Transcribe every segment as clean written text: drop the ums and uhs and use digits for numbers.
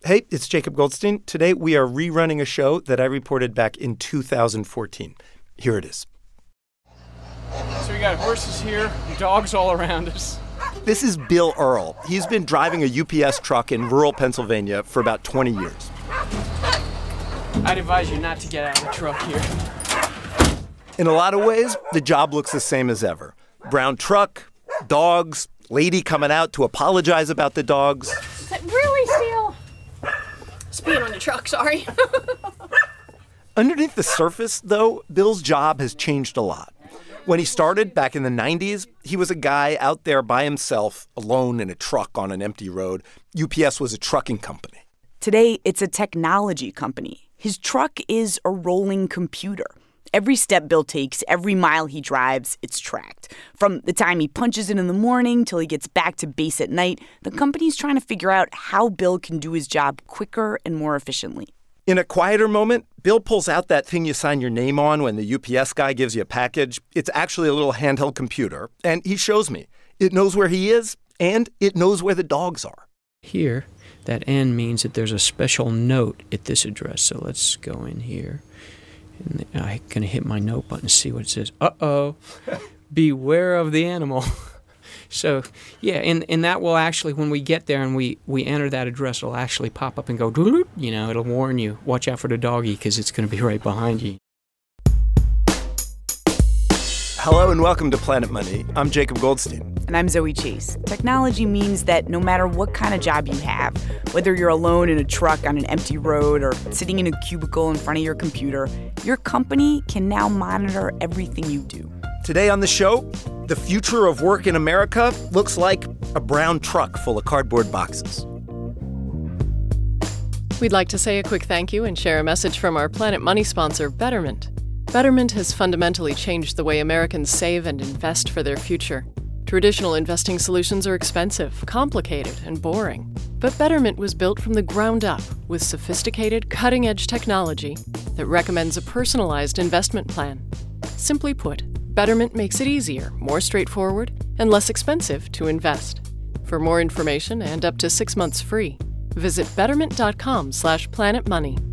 Hey, it's Jacob Goldstein. Today we are rerunning a show that I reported back in 2014. Here it is. So we got horses here, dogs all around us. This is Bill Earl. He's been driving a UPS truck in rural Pennsylvania for about 20 years. I'd advise you not to get out of the truck here. In a lot of ways, the job looks the same as ever. Brown truck, dogs, lady coming out to apologize about the dogs. Is that really still? Speed on the truck, sorry. Underneath the surface, though, Bill's job has changed a lot. When he started back in the 90s, he was a guy out there by himself, alone in a truck on an empty road. UPS was a trucking company. Today, it's a technology company. His truck is a rolling computer. Every step Bill takes, every mile he drives, it's tracked. From the time he punches in the morning till he gets back to base at night, the company's trying to figure out how Bill can do his job quicker and more efficiently. In a quieter moment, Bill pulls out that thing you sign your name on when the UPS guy gives you a package. It's actually a little handheld computer, and he shows me. It knows where he is, and it knows where the dogs are. Here, that N means that there's a special note at this address. So let's go in here. And I'm going to hit my note button and see what it says. Uh-oh, beware of the animal. So, yeah, and that will actually, when we get there and we enter that address, it'll actually pop up and go, you know, it'll warn you, watch out for the doggy because it's going to be right behind you. Hello and welcome to Planet Money. I'm Jacob Goldstein. And I'm Zoe Chase. Technology means that no matter what kind of job you have, whether you're alone in a truck on an empty road or sitting in a cubicle in front of your computer, your company can now monitor everything you do. Today on the show, the future of work in America looks like a brown truck full of cardboard boxes. We'd like to say a quick thank you and share a message from our Planet Money sponsor, Betterment. Betterment has fundamentally changed the way Americans save and invest for their future. Traditional investing solutions are expensive, complicated, and boring. But Betterment was built from the ground up with sophisticated, cutting-edge technology that recommends a personalized investment plan. Simply put, Betterment makes it easier, more straightforward, and less expensive to invest. For more information and up to 6 months free, visit betterment.com/planetmoney.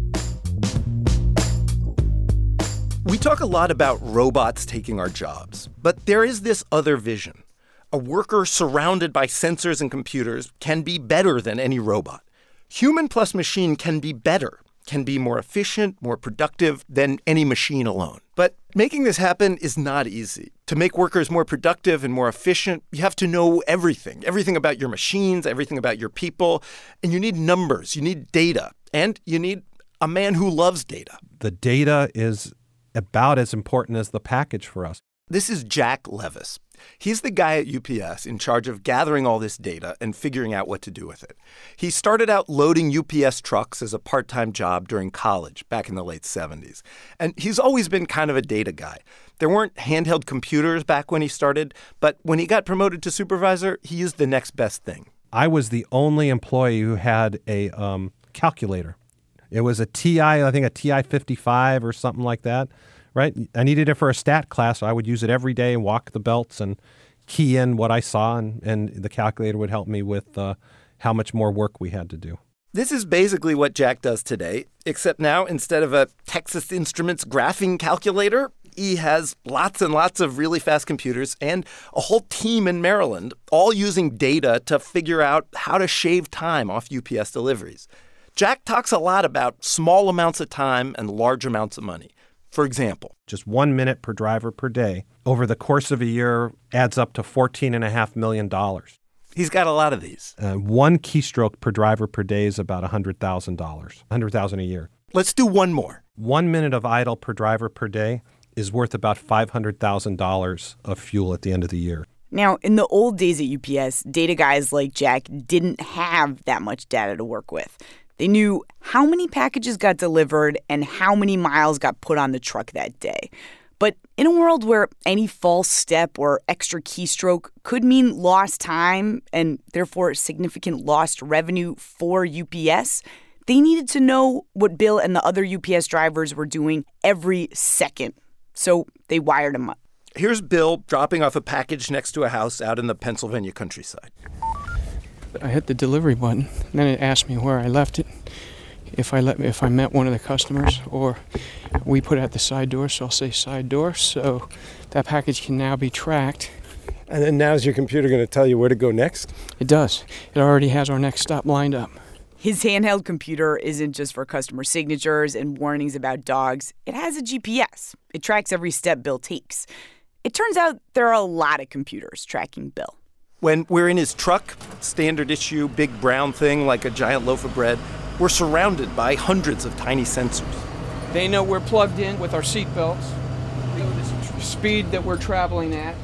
We talk a lot about robots taking our jobs, but there is this other vision. A worker surrounded by sensors and computers can be better than any robot. Human plus machine can be better, can be more efficient, more productive than any machine alone. But making this happen is not easy. To make workers more productive and more efficient, you have to know everything about your machines, everything about your people, and you need numbers, you need data, and you need a man who loves data. The data is about as important as the package for us. This is Jack Levis. He's the guy at UPS in charge of gathering all this data and figuring out what to do with it. He started out loading UPS trucks as a part-time job during college back in the late 70s. And he's always been kind of a data guy. There weren't handheld computers back when he started, but when he got promoted to supervisor, he used the next best thing. I was the only employee who had a calculator. It was a TI, I think a TI 55 or something like that, right? I needed it for a stat class, so I would use it every day and walk the belts and key in what I saw, and the calculator would help me with how much more work we had to do. This is basically what Jack does today, except now instead of a Texas Instruments graphing calculator, he has lots and lots of really fast computers and a whole team in Maryland, all using data to figure out how to shave time off UPS deliveries. Jack talks a lot about small amounts of time and large amounts of money. For example, just 1 minute per driver per day over the course of a year adds up to $14.5 million. He's got a lot of these. One keystroke per driver per day is about $100,000, $100,000 a year. Let's do one more. 1 minute of idle per driver per day is worth about $500,000 of fuel at the end of the year. Now, in the old days at UPS, data guys like Jack didn't have that much data to work with. They knew how many packages got delivered and how many miles got put on the truck that day. But in a world where any false step or extra keystroke could mean lost time and therefore significant lost revenue for UPS, they needed to know what Bill and the other UPS drivers were doing every second. So they wired him up. Here's Bill dropping off a package next to a house out in the Pennsylvania countryside. I hit the delivery button. And then it asked me where I left it. If I met one of the customers, or we put it at the side door, so I'll say side door. So that package can now be tracked. And then now is your computer going to tell you where to go next? It does. It already has our next stop lined up. His handheld computer isn't just for customer signatures and warnings about dogs. It has a GPS. It tracks every step Bill takes. It turns out there are a lot of computers tracking Bill. When we're in his truck, standard issue, big brown thing like a giant loaf of bread, we're surrounded by hundreds of tiny sensors. They know we're plugged in with our seat belts. They know the speed that we're traveling at.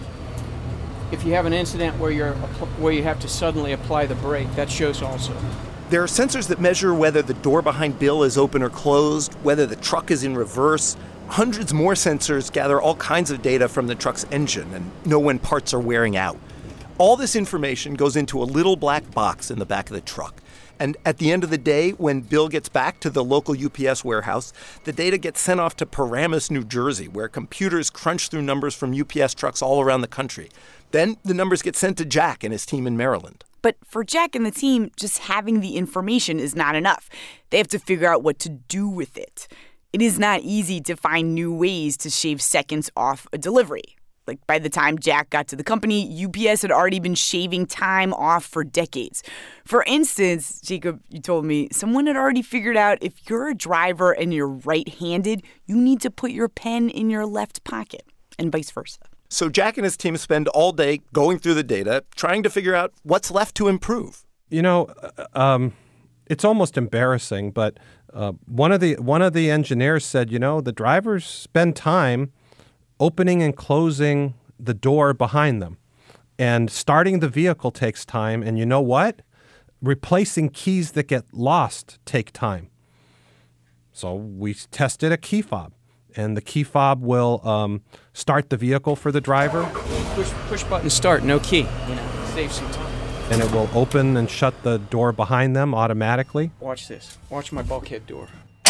If you have an incident where you have to suddenly apply the brake, that shows also. There are sensors that measure whether the door behind Bill is open or closed, whether the truck is in reverse. Hundreds more sensors gather all kinds of data from the truck's engine and know when parts are wearing out. All this information goes into a little black box in the back of the truck. And at the end of the day, when Bill gets back to the local UPS warehouse, the data gets sent off to Paramus, New Jersey, where computers crunch through numbers from UPS trucks all around the country. Then the numbers get sent to Jack and his team in Maryland. But for Jack and the team, just having the information is not enough. They have to figure out what to do with it. It is not easy to find new ways to shave seconds off a delivery. Like, by the time Jack got to the company, UPS had already been shaving time off for decades. For instance, Jacob, you told me someone had already figured out if you're a driver and you're right-handed, you need to put your pen in your left pocket, and vice versa. So Jack and his team spend all day going through the data, trying to figure out what's left to improve. You know, it's almost embarrassing, but one of the engineers said, you know, the drivers spend time opening and closing the door behind them. And starting the vehicle takes time. And you know what? Replacing keys that get lost take time. So we tested a key fob. And the key fob will start the vehicle for the driver. Push button start, no key. Save some time. And it will open and shut the door behind them automatically. Watch this. Watch my bulkhead door.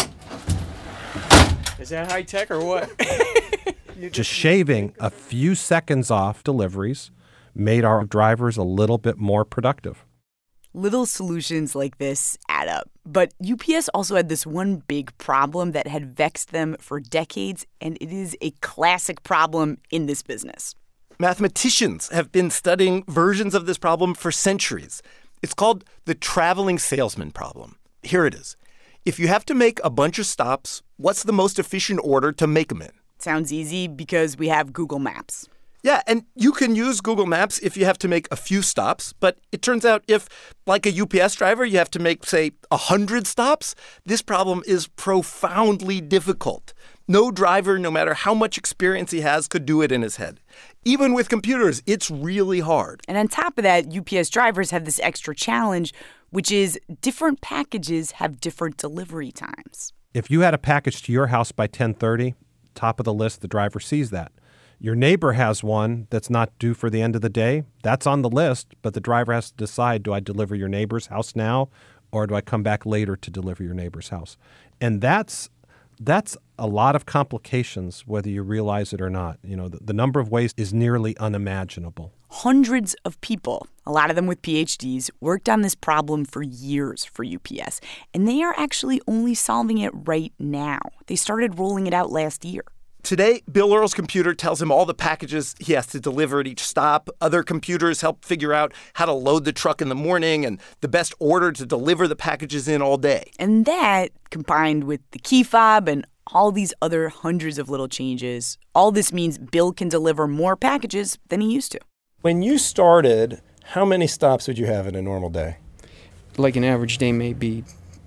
Is that high tech or what? Just shaving a few seconds off deliveries made our drivers a little bit more productive. Little solutions like this add up. But UPS also had this one big problem that had vexed them for decades, and it is a classic problem in this business. Mathematicians have been studying versions of this problem for centuries. It's called the traveling salesman problem. Here it is. If you have to make a bunch of stops, what's the most efficient order to make them in? Sounds easy because we have Google Maps. Yeah, and you can use Google Maps if you have to make a few stops. But it turns out if, like a UPS driver, you have to make, say, 100 stops, this problem is profoundly difficult. No driver, no matter how much experience he has, could do it in his head. Even with computers, it's really hard. And on top of that, UPS drivers have this extra challenge, which is different packages have different delivery times. If you had a package to your house by 10:30, top of the list, the driver sees that. Your neighbor has one that's not due for the end of the day. That's on the list, but the driver has to decide, do I deliver your neighbor's house now, or do I come back later to deliver your neighbor's house? And that's a lot of complications, whether you realize it or not. You know, the number of ways is nearly unimaginable. Hundreds of people, a lot of them with PhDs, worked on this problem for years for UPS, and they are actually only solving it right now. They started rolling it out last year. Today, Bill Earl's computer tells him all the packages he has to deliver at each stop. Other computers help figure out how to load the truck in the morning and the best order to deliver the packages in all day. And that, combined with the key fob and all these other hundreds of little changes, all this means Bill can deliver more packages than he used to. When you started, how many stops would you have in a normal day? Like an average day may be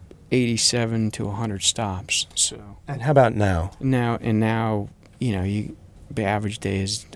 87 to 100 stops. So. And how about now? Now, you know, the average day is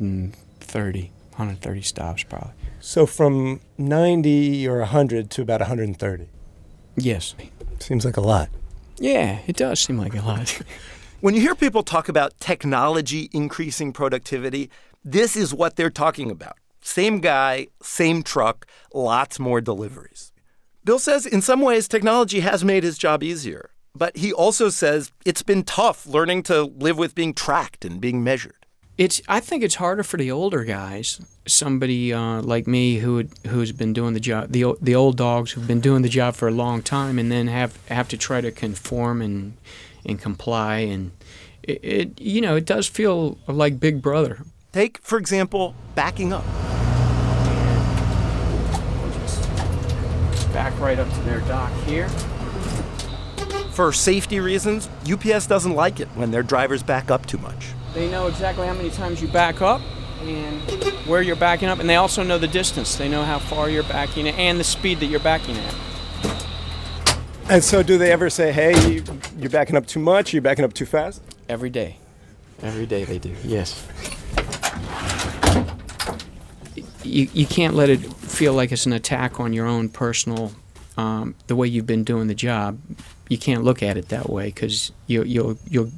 130 stops probably. So from 90 or 100 to about 130? Yes. Seems like a lot. Yeah, it does seem like a lot. When you hear people talk about technology increasing productivity, this is what they're talking about. Same guy, same truck, lots more deliveries. Bill says in some ways technology has made his job easier, but he also says it's been tough learning to live with being tracked and being measured. I think it's harder for the older guys. Somebody like me who's been doing the job, the old dogs who've been doing the job for a long time, and then have to try to conform and comply, and it does feel like Big Brother. Take, for example, backing up. Just back right up to their dock here. For safety reasons, UPS doesn't like it when their drivers back up too much. They know exactly how many times you back up and where you're backing up, and they also know the distance. They know how far you're backing and the speed that you're backing at. And so do they ever say, hey, you're backing up too much, you're backing up too fast? Every day. Every day they do, yes. You can't let it feel like it's an attack on your own personal, the way you've been doing the job. You can't look at it that way because you'll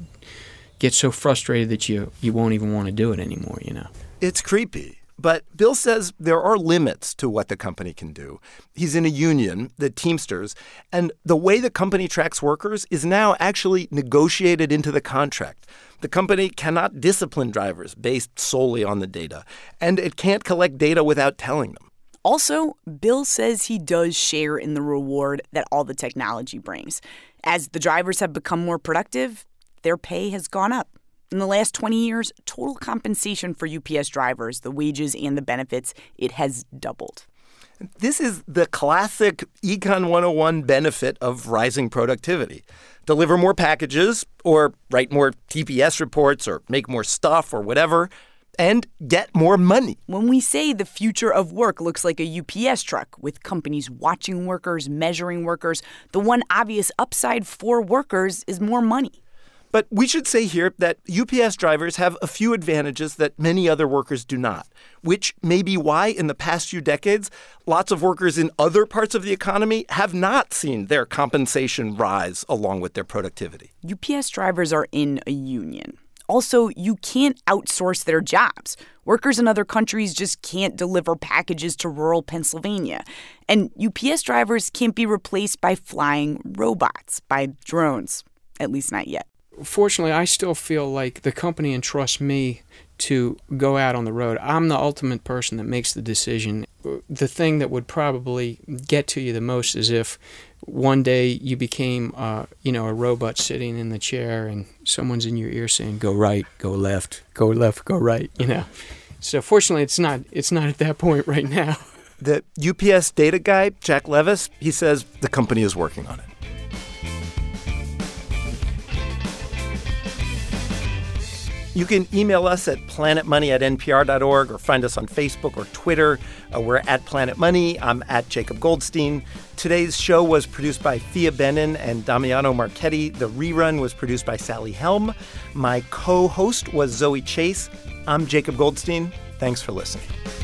get so frustrated that you won't even want to do it anymore, It's creepy. But Bill says there are limits to what the company can do. He's in a union, the Teamsters, and the way the company tracks workers is now actually negotiated into the contract. The company cannot discipline drivers based solely on the data, and it can't collect data without telling them. Also, Bill says he does share in the reward that all the technology brings. As the drivers have become more productive, their pay has gone up. In the last 20 years, total compensation for UPS drivers, the wages and the benefits, it has doubled. This is the classic Econ 101 benefit of rising productivity. Deliver more packages, or write more TPS reports, or make more stuff, or whatever, and get more money. When we say the future of work looks like a UPS truck, with companies watching workers, measuring workers, the one obvious upside for workers is more money. But we should say here that UPS drivers have a few advantages that many other workers do not, which may be why in the past few decades, lots of workers in other parts of the economy have not seen their compensation rise along with their productivity. UPS drivers are in a union. Also, you can't outsource their jobs. Workers in other countries just can't deliver packages to rural Pennsylvania. And UPS drivers can't be replaced by flying robots, by drones, at least not yet. Fortunately, I still feel like the company entrusts me to go out on the road. I'm the ultimate person that makes the decision. The thing that would probably get to you the most is if one day you became, a robot sitting in the chair and someone's in your ear saying, go right, go left, go right, So fortunately, it's not at that point right now. The UPS data guy, Jack Levis, he says the company is working on it. You can email us at planetmoney@npr.org or find us on Facebook or Twitter. We're at Planet Money. I'm at Jacob Goldstein. Today's show was produced by Thea Benin and Damiano Marchetti. The rerun was produced by Sally Helm. My co-host was Zoe Chase. I'm Jacob Goldstein. Thanks for listening.